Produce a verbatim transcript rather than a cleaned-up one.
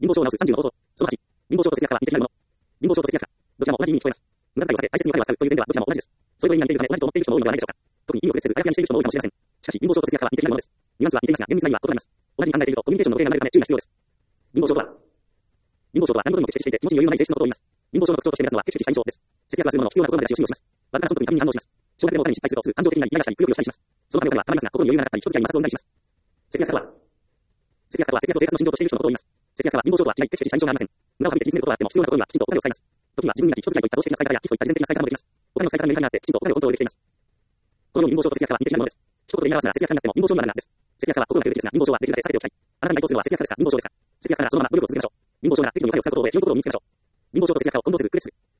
貧乏症を治すさんじゅうの方法。そのはち、貧乏症と節約は似て非なるもの。貧乏症と節約者。どちらも同じ意味に聞こえます。無駄遣いをさせ、大切にお金を使うという点ではどちらも同じです。それぞれに似ているため同じと思っている人も多いのではないでしょうか。特に意味を別せずあやふやにしている人も多いかもしれません。しかし、貧乏症と節約は似て非なるものです。ニュアンスは似ていますが、厳密な意味は異なります。同じに考えているとコミュニケーションの遅れが生まれるため注意が必要です。貧乏症とは、貧乏症とは何事にもケチしていて気持ちに余裕のない性質のことを言います。貧乏症の特徴として目立つのはケチした印象です。節約はするものを必要なところまで出し惜しみをします。わずかな損得に過敏に反応します。少額でもお金に失敗するとすぐ感情的になり、イライラしたり、くよくよしたりします。そのためお金はたまりますが、心に余裕がなかったり、人付き合いに摩擦を生んだりします。節約家とは、節約家とは節約を生活の信条としている人のことを言います。節約家は貧乏症とは違い、ケチした印象がありません。無駄をかけて気にすることはあっても必要なところにはきちんとお金を使います。時には自分になき人付き合いといった投資的な使い方や寄付といった自然的な使い方もできます。お金の使い方のメリハリがあってきちんとお金をコントロールできています。このように貧乏症と節約家は似て非なるものです。一言で言い表すなら節約家になっても貧乏症になるなです。節約家は心がけるべきですが、貧乏症はできるだけ避けておきたい。あなたに該当するのは節約家ですか、貧乏症ですか。節約家ならそのまま努力を続けましょう。貧乏症なら適度に配慮を使うことを得、良い心を身につけましょう。貧乏症と節約家を混同せず区別する。